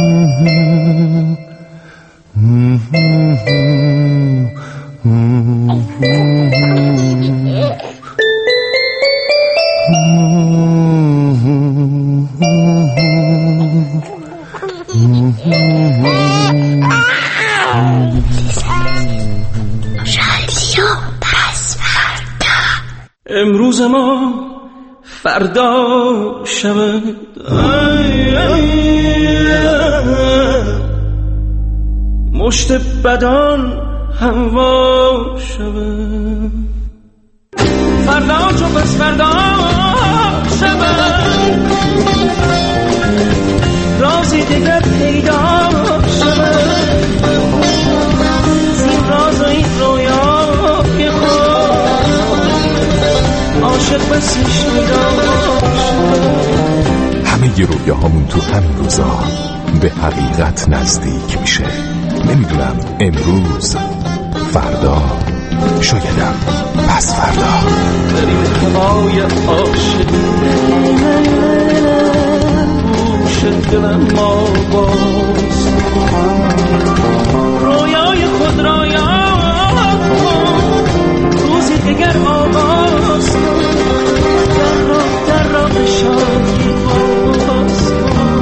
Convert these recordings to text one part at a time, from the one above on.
امروز ما فردا شود، مشت بدان هوا شود، فردا چو پس فردا شود، رازی دیگر پیدا شود، زین راز و این رویای خود عاشق بسیش پیدا شود. همه ی رویاهامون تو همین روزا به حقیقت نزدیک میشه. نمیدونم امروز، فردا، شایدم پس فردا. بریم هوای عاشق گوش دلم ما باز، رویای خود را یاد کن، روزی دیگر آغاز کن، در راه شادی باز کن.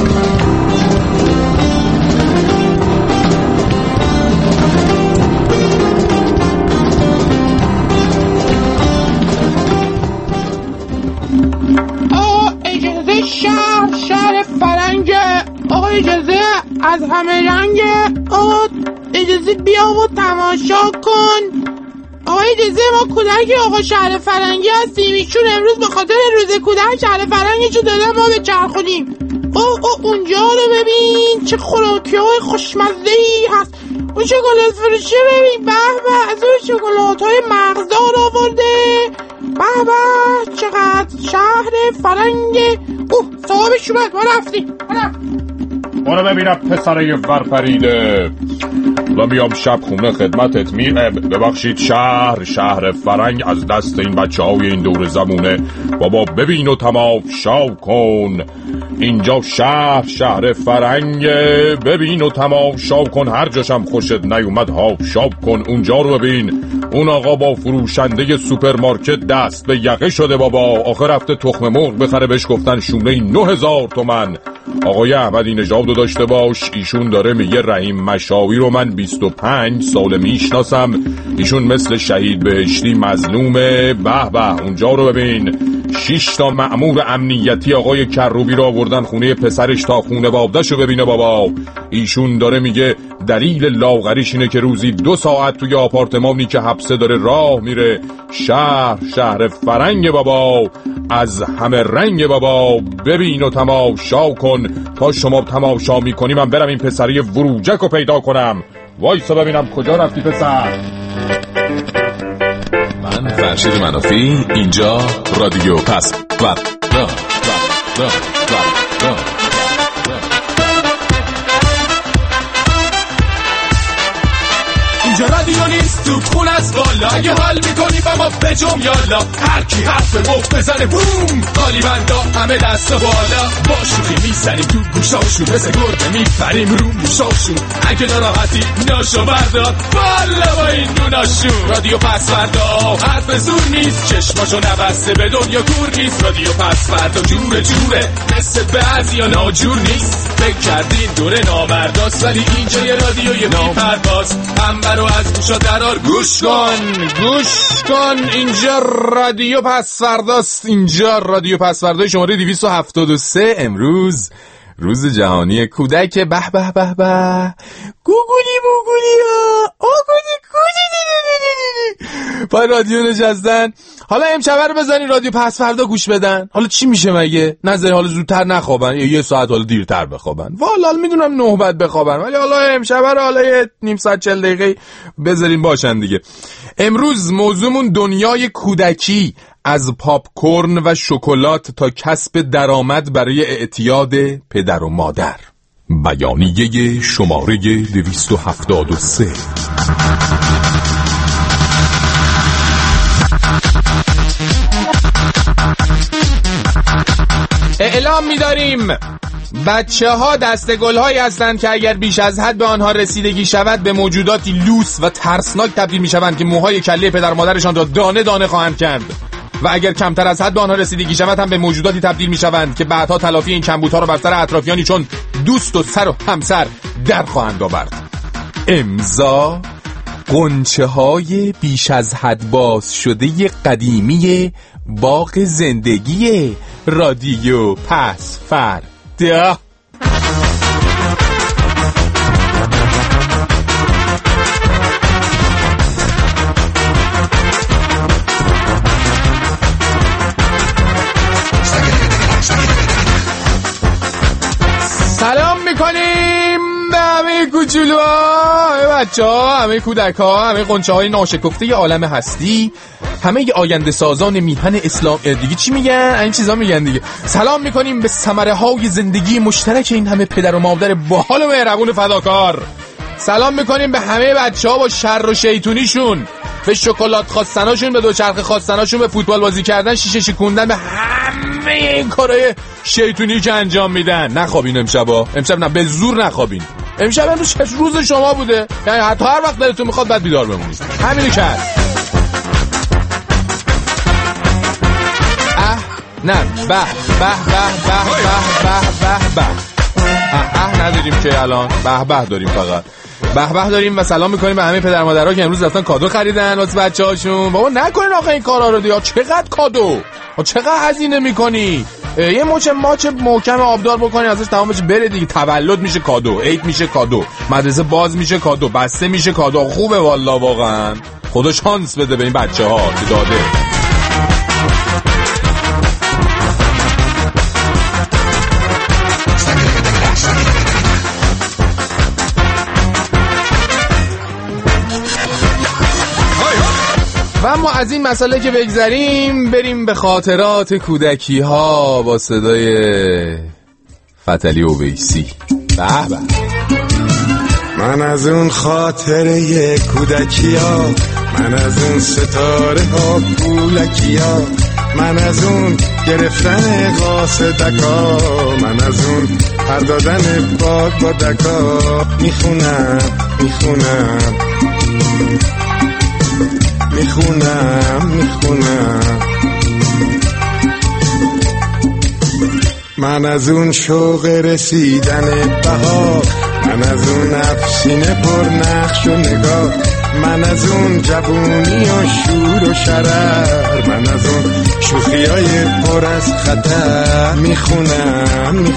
شهر فرنگ، آقا اجازه از همه رنگ، آقا اجازه بیا و تماشا کن. آقا اجازه ما کودک آقا شهر فرنگی هستیم، ایشون امروز به خاطر روز کودک شهر فرنگشو دادن ما به چرخونیم. اونجا رو ببین چه خوراکی های خوشمزه‌ای هست، اون شکلات فروشی ببین، به به از اون شکلات های مغزدار آورده، به به چقدر شهر فرنگ. صاحبش اومد، ما رفتیم. برو ببینم پسره ورپریده و میام شب خونه خدمتت. ببخشید شهر فرنگ از دست این بچه های این دور زمونه. بابا ببین و تماشا کن، اینجا شهر فرنگ، ببین و تماشا کن، هر جاشم خوشت نیومد شاب کن. اونجا رو ببین، اون آقا با فروشنده سوپرمارکت دست به یقه شده بابا. آخه رفته تخم مرغ بخره، بهش گفتن شونه 9000 تومن. آقای احمدی نژاد رو داشته باش، ایشون داره میگه رحیم مشاوی رو من 25 سال میشناسم، ایشون مثل شهید بهشتی مظلومه. به به اونجا رو ببین، 6 تا مأمور امنیتی آقای کروبی رو آوردن خونه پسرش تا خونه بابدش رو ببینه بابا. ایشون داره میگه دلیل لاغریش اینه که روزی 2 ساعت توی آپارتمانی که حبسه داره راه میره. شهر فرنگ بابا، از همه رنگ بابا. ببین و تماشا کن، تا شما تماشا میکنی من برم این پسری وروجک رو پیدا کنم. وایسا ببینم کجا رفتی پسر. من فرشید منافی، اینجا رادیو پس فردا. اینجا رادیو نیست تو خون از بالا، اگه حال میکنی با ما بجم یالا، هر کی حرف مفت بزنه بوم، قالی بندا همه دست بالا، با شوخی میزنیم تو گوشاشون، مثل گربه میپریم رو موشاشون، اگه ناراحتی ناشو بردار بالا با این دوناشون. رادیو پس فردا حرف زور نیست، چشماشو نبسته به دنیا کور نیست. رادیو پس فردا جوره مثل بعضیا ناجور نیست، فکر کردین دوره نامرداست، ولی اینجا یه رادیوی نامرداست. رو از گوشا درار گوش کن، اینجا رادیو پس فرداست، اینجا رادیو پس فردای شماره 273. امروز روز جهانی کودک. به به به به، گوگولی ها پای رادیو نشستن. حالا امشب رو بزنین رادیو پس فردا گوش بدن، حالا چی میشه مگه؟ نظری حالا زودتر نخوابن یا 1 ساعت حالا دیرتر بخوابن؟ والا میدونم 9 بعد بخوابن، ولی حالا امشب رو حالا نیم ساعت 40 دقیقه بذارین باشن دیگه. امروز موضوعمون دنیای کودکی، از پاپ کورن و شکلات تا کسب درآمد برای اعتیاد پدر و مادر. بیانیه شماره 273. اعلام می‌داریم بچه ها دسته گل هایی هستند که اگر بیش از حد به آنها رسیدگی شود به موجوداتی لوس و ترسناک تبدیل می شوند که موهای کله پدر مادرشان را دانه دانه خواهند کرد و اگر کمتر از حد به آنها رسیدگی شود هم به موجوداتی تبدیل می شوند که بعدها تلافی این کمبودها را بر سر اطرافیانی چون دوست و سر و همسر در خواهند آورد. امضا غنچه های بیش از حد باز شده قدیمی باغ زندگی رادیو پس‌فردا. سلام میکنیم به همه کوچولوها، همه بچه‌ها، همه کودک‌ها، همه غنچه‌های ناشکفته عالم هستی، همه آینده سازان میهن اسلام. دیگه چی میگن؟ این چیزا میگن دیگه. سلام میکنیم به ثمره‌های زندگی مشترک این همه پدر و مادر باحال و مهربون فداکار. سلام میکنیم به همه بچه‌ها با شر و شیطونیشون، به شکلات خواستناشون، به دوچرخه خواستناشون، به فوتبال بازی کردن، شیشه شکوندن، به همه این کارهای شیطونی که انجام میدن. نخوابین امشب نه، به زور نخوابین. امشب روز شما بوده، یعنی حتی هر وقت دلتون میخواد بعد بیدار بمونید. همینو کرد. نه به نداریم که الان به داریم، فقط به داریم. و سلام میکنیم به همه پدر مادرها که امروز رفتن کادو خریدن واسه بچه‌هاشون. بابا نکنین آخه این کارا رو دیگه. چقدر کادو، چقدر هزینه میکنی؟ یه ماچ محکم آبدار بکنی ازش تمام بشه بره دیگه. تولد میشه کادو، عید میشه کادو، مدرسه باز میشه کادو، بسته میشه کادو. خوبه والله، واقعا خدا شانس بده به این بچه‌ها که داده. و اما از این مسئله که بگذریم بریم به خاطرات کودکی ها با صدای فتحعلی اویسی. به به. من از اون خاطره کودکی ها، من از اون ستاره ها پولکی ها، من از اون گرفتن قاصدکا، من از اون پر دادن باد با دکا. میخونم من از اون شوق رسیدن بهار، من از اون افسینه پر نقش و نگاه، من از اون جوونی و شور و شرر، من از اون شوخیای پر از خطر. میخونم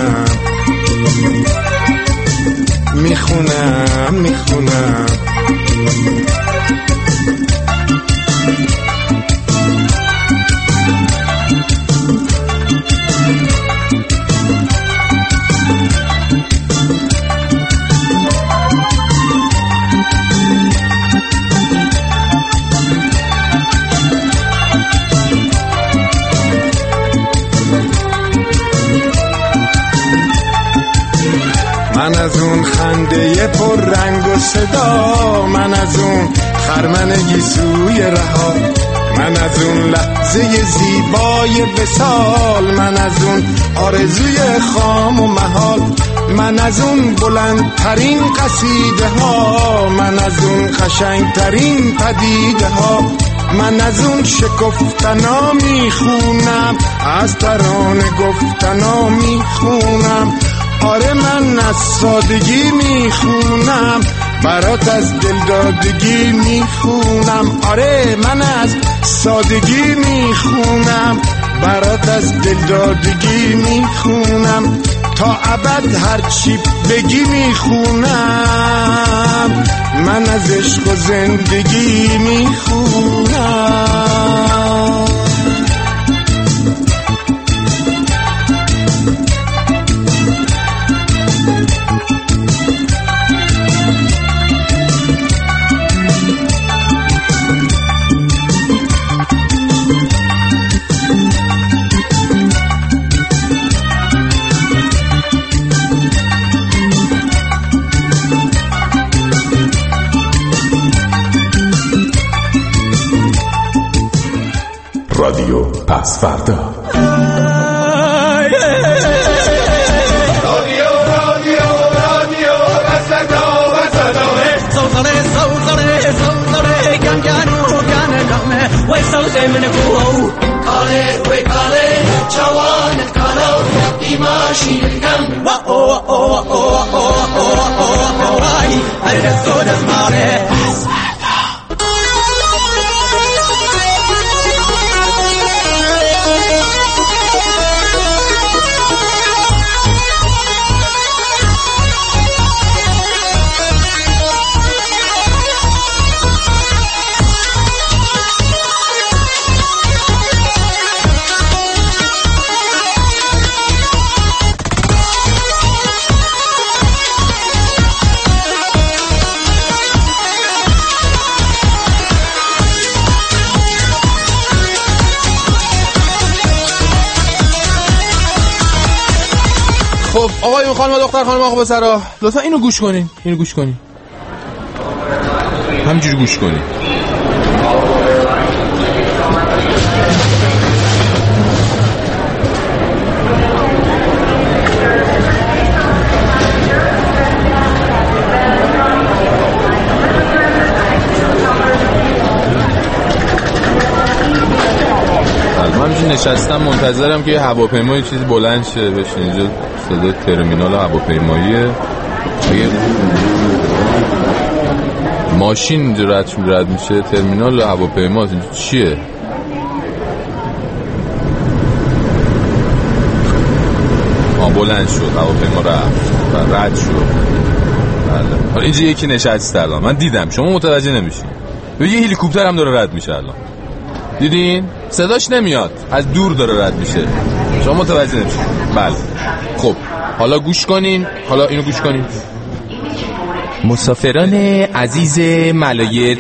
من از اون خنده پر رنگ و صدا، من از اون خرمن گیسوی رها، من از اون لحظه زیبای وصال، من از اون آرزوی خام و محال، من از اون بلندترین قصیده ها، من از اون قشنگترین پدیده ها، من از اون شکفتنا میخونم، از ترانه گفتنا میخونم. آره من از سادگی میخونم، برات از دلدادگی میخونم. آره من از سادگی میخونم، برات از دلدادگی میخونم. تا ابد هرچی بگی میخونم، من از عشق و زندگی میخونم. رادیو پس‌فردا. خب آقایون خانم و دختر خانم آقا پسرا لطفا اینو گوش کنین، همینجوری گوش کنین. من نشستم منتظرم که هواپیمای چیزی بلند شه بشه. اینجا صدای ترمینال هواپیماییه. ماشین اینجا رد میشه. ترمینال هواپیما اینجا چیه؟ بلند شد هواپیما رد شد. بله اینجا یکی نشسته الان. من دیدم، شما متوجه نمیشین. یه هلیکوپتر هم داره رد میشه الان. دیدین؟ صداش نمیاد، از دور داره رد میشه. شما متوجه نمیشین. بله خب حالا گوش کنین. حالا اینو گوش کنین. مسافران عزیز ملایه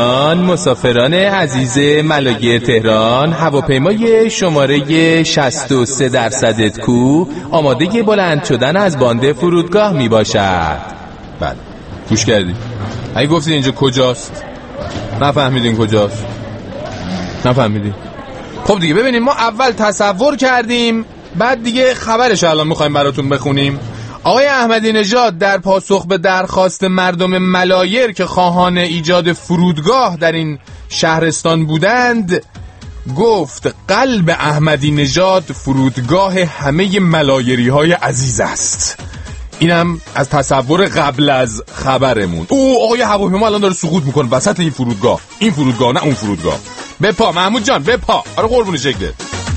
تهران، هواپیمای شماره 63% کو آماده بلند شدن از باند فرودگاه می باشد. بله گوش کردید؟ اگه گفتید اینجا کجاست نفهمیدین کجاست؟ نفهمیدین؟ خب دیگه ببینیم، ما اول تصور کردیم بعد دیگه خبرش الان میخوایم براتون بخونیم. آقای احمدی نژاد در پاسخ به درخواست مردم ملایر که خواهان ایجاد فرودگاه در این شهرستان بودند گفت قلب احمدی نژاد فرودگاه همه ملایری های عزیز است. اینم از تصور قبل از خبرمون. آقای هواپیما الان داره سقوط میکنه وسط این فرودگاه نه اون فرودگاه. بپا محمود جان بپا. آره قربون شکلت.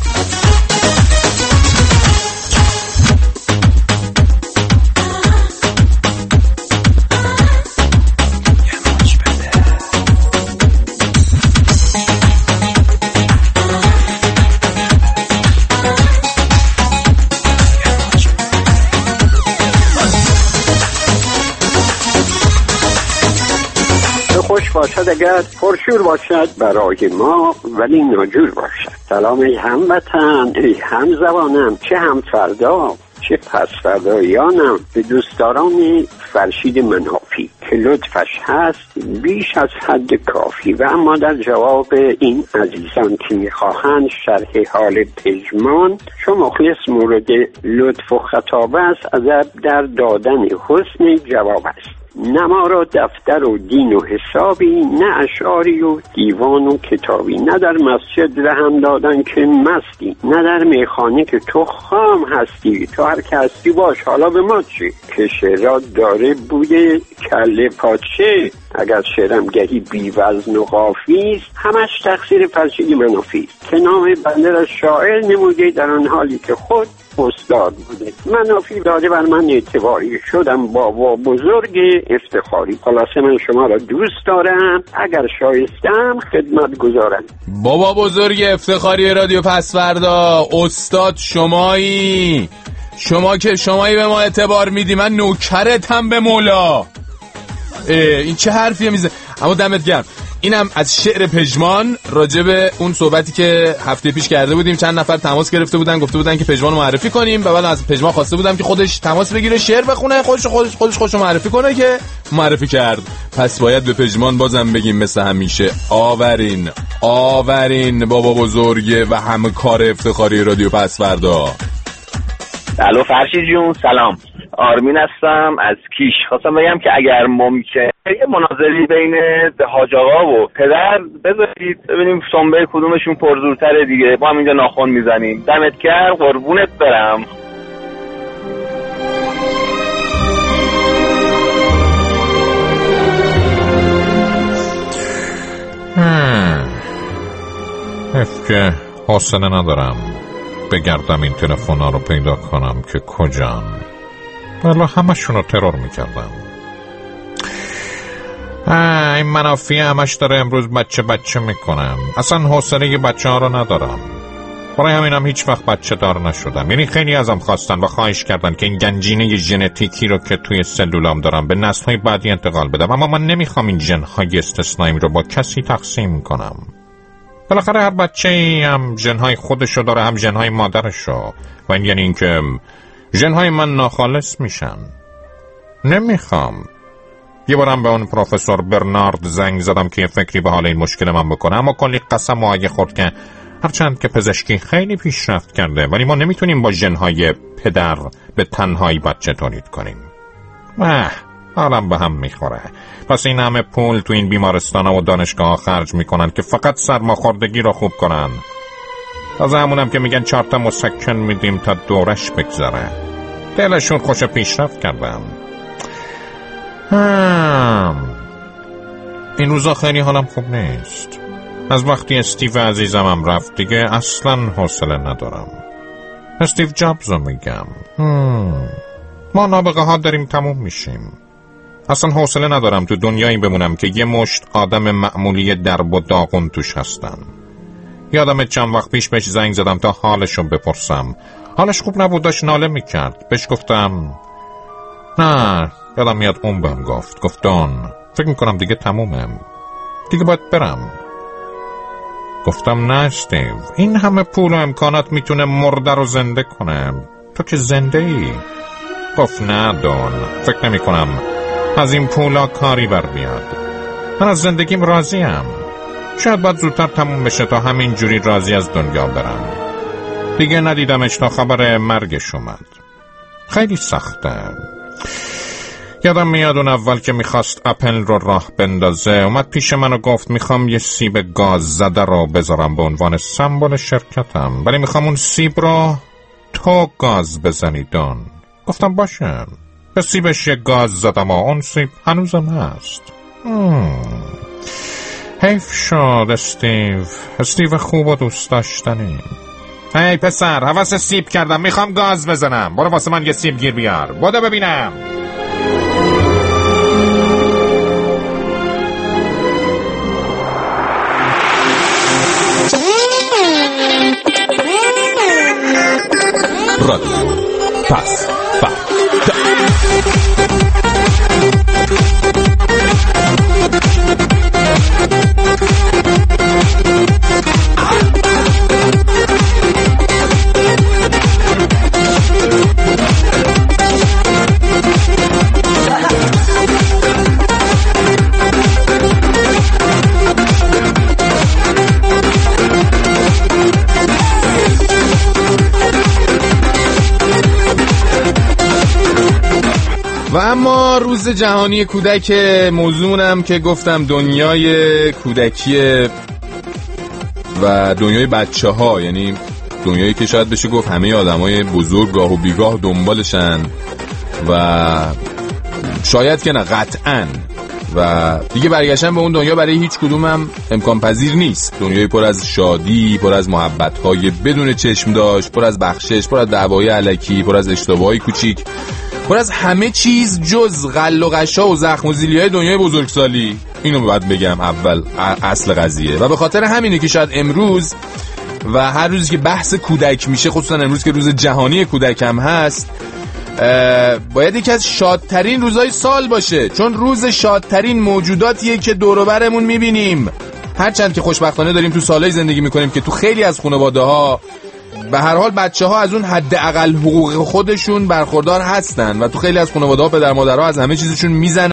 خوش باشد اگر پرشور باشد برای ما ولی ناجور باشد. سلام ای هموطن، ای همزبانم، چه هم فردا چه پس فردایانم، به دوستداران فرشید منافی که لطفش هست بیش از حد کافی. و اما در جواب این عزیزان که میخواهند شرح حال پژمان، چون مخلص مورد لطف و خطاب است ادب در دادن حسن جواب است. نه ما را دفتر و دین و حسابی، نه اشعاری و دیوان و کتابی، نه در مسجد رهم دادن که مستی، نه در میخانه که تو خام هستی. تو هر که هستی باش، حالا به ما چی؟ که شعرات داره بوده کله پاچه. اگر شعرم گهی بی وزن و قافی است، همش تقصیر فرشید منافی است که نام بنده را شاعر نموده در آن حالی که خود استاد بوده. منافی داده بر من اعتباری، شدم بابا بزرگ افتخاری. خلاصه من شما را دوست دارم، اگر شایستم خدمت گذارم. بابا بزرگ افتخاری رادیو پسوردا، استاد شمایی. شما که شمایی به ما اعتبار میدی، من نوکرتم به مولا. این چه حرفیه میزه؟ اما دمت گرم. اینم از شعر پژمان راجع به اون صحبتی که هفته پیش کرده بودیم. چند نفر تماس گرفته بودن، گفته بودن که پژمان رو معرفی کنیم و بعد از پژمان خواسته بودم که خودش تماس بگیره، شعر بخونه، خودش معرفی کنه که معرفی کرد. پس باید به پژمان بازم بگیم مثل همیشه آورین بابا بزرگه و همه کار افتخاری رادیو پسوردا. الو فرشید جون، سلام. آرمین هستم از کیش. خواستم بگم که اگر ممکنه یه مناظری بین حاج آقا و پدر بذارید ببینیم سنبه کدومشون پرزورتره دیگه. با هم اینجا ناخن میزنیم. دمت گرم، قربونت برم. که حوصله ندارم بگردم این تلفن‌ها رو پیدا کنم که کجان. والا همشون رو ترور میکردم. این منافی همش داره امروز بچه میکنم. اصلا حوصله بچه ها رو ندارم. برای همینم هیچ وقت بچه دار نشدم. یعنی خیلی ازم خواستن و خواهش کردن که این گنجینه ژنتیکی رو که توی سلولام دارم به نسل‌های بعدی انتقال بدم، اما من نمیخوام این ژن‌های استثنایی رو با کسی تقسیم کنم. بالاخره هر بچه‌ای هم ژن‌های خودشو داره، هم ژن‌های مادرشو. و این یعنی اینکه ژن‌های من ناخالص میشن. نمیخوام. یه بارم به اون پروفسور برنارد زنگ زدم که یه فکری به حال این مشکل من بکنه، اما کلی قسم و آیه خورد که هرچند که پزشکی خیلی پیشرفت کرده ولی ما نمیتونیم با ژن‌های پدر به تنهایی بچه تولید کنیم. حالم به هم میخوره. پس این همه پول تو این بیمارستان‌ها و دانشگاه‌ها خرج میکنن که فقط سرماخوردگی رو خوب کنن. از همونم که میگن 4 تا مسکن میدیم تا دورش بگذره. دلشون خوش پیشرفت کردم. این روزا خیلی حالم خوب نیست. از وقتی استیو عزیزمم رفت دیگه اصلا حوصله ندارم. استیو جابز رو میگم. ما نابغه ها داریم تموم میشیم. اصلا حوصله ندارم تو دنیایی بمونم که یه مشت آدم معمولی درب و داغون توش هستن. یادم چند وقت پیش بهش زنگ زدم تا حالشو بپرسم. حالش خوب نبود، داشت ناله میکرد. بهش گفتم نه، یادم میاد اون بهم گفت دون، فکر میکنم دیگه تمومه، دیگه باید برم. گفتم نه استیو، این همه پول و امکانات میتونه مرده رو زنده کنه، تو که زنده ای. گفت نه دون، فکر نمی کنم از این پولا کاری بر بیاد. من از زندگیم راضیم. شاید باید زودتر تموم بشه تا همین جوری راضی از دنیا برم. دیگه ندیدمش تا خبر مرگش اومد. خیلی سخته. یادم میاد اون اول که میخواست اپل رو راه بندازه اومد پیش من و گفت میخوام یه سیب گاز زده رو بذارم به عنوان سمبل شرکتم، ولی میخوام اون سیب رو تو گاز بزنی دون. گفتم باشه. به سیبش یه گاز زدم و اون سیب هنوزم هست. حیف شد استیو خوب و دوست داشتنی. هی پسر، حواس سیب کردم، میخوام گاز بزنم. برو واسه من یه سیب گیر بیار. بودو ببینم. رادیو پس و اما روز جهانی کودک موضوعم که گفتم دنیای کودکی و دنیای بچه ها، یعنی دنیایی که شاید بشه گفت همه آدمای بزرگ گاه و بیگاه دنبالشن و شاید که نه قطعاً و دیگه برگشتن به اون دنیا برای هیچ کدومم امکان پذیر نیست. دنیای پر از شادی، پر از محبت‌های بدون چشم داشت، پر از بخشش، پر از دعوای الکی، پر از اشتباهی کوچیک، پر از همه چیز جز غل و غشا و زخم و زیلیای دنیای بزرگسالی. اینو باید بگم اول اصل قضیه. و به خاطر همینه که شاید امروز و هر روزی که بحث کودک میشه، خصوصا امروز که روز جهانی کودک هم هست، باید یکی از شادترین روزهای سال باشه، چون روز شادترین موجوداتیه که دور و برمون میبینیم. هرچند که خوشبختانه داریم تو سالهای زندگی میکنیم که تو خیلی از خانواده‌ها به هر حال بچه‌ها از اون حداقل حقوق خودشون برخوردار هستن و تو خیلی از خانواده‌ها پدر مادرها از همه چیزشون میزنن